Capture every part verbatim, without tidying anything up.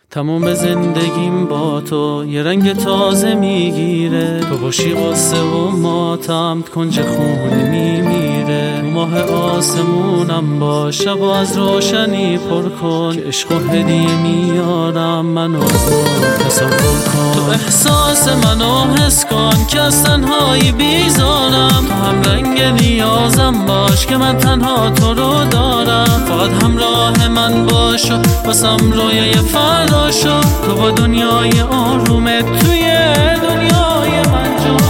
تمام زندگیم با تو یه رنگ تازه میگیره، تو باشی قصه و ماتم کنج خون میمیره. ماه آسمونم باش، شب از روشنی پر کن، که عشق و هدیه میارم منو تصور کن. تو احساس منو حس کن که از تنهایی بیزارم، تو هم رنگ نیازم باش که من تنها تو رو دارم. فقط همراه من باش و واسم رویای فردا شو، تو با دنیای آرومت توی دنیای من جا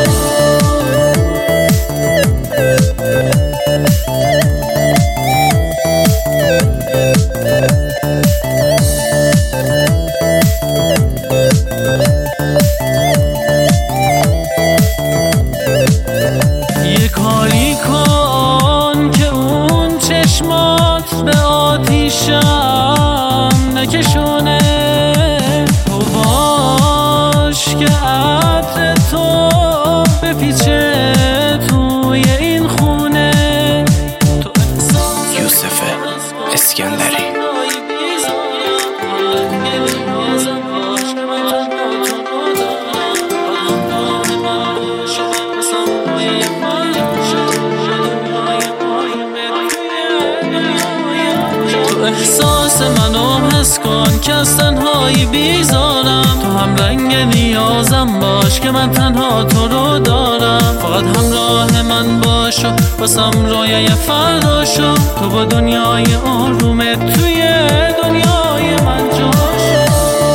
یه کاری کن که اون چشمات به آتیشم نکشونه، تو باش که عطر تو بپیچه توی این خونه. تو یوسف اسکندری. احساس منو حس کن که از تنهایی بیزارم، تو هم رنگ نیازم باش که من تنها تو رو دارم. فقط همراه من باش و واسم رویای فردا شو، تو با دنیای آرومت توی دنیای من جا شو.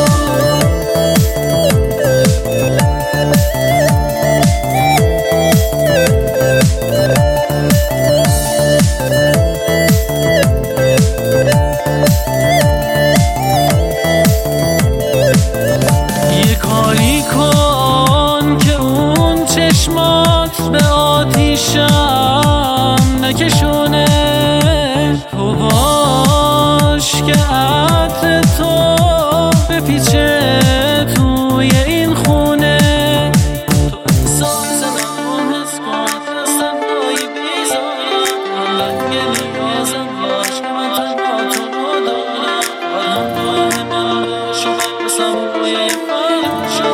به آتیشم نکشونه، تو باش که عطر تو بپیچه توی این خونه. تو احساس منو حس کن که از تنهایی بیزارم، من رنگ نیازم باش که من تنها تو رو دارم. فقط همراه من باش و واسم رویای فردا شو،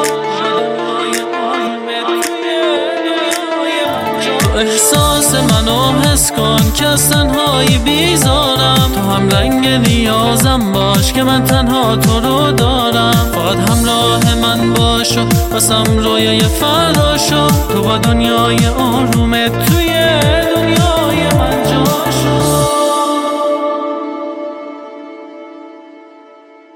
احساس منو حس کن که از تنهایی بیزارم، تو هم رنگ نیازم باش که من تنها تو رو دارم. فقط همراه من باش و واسم رویای فردا شو، تو با دنیای آرومت توی دنیا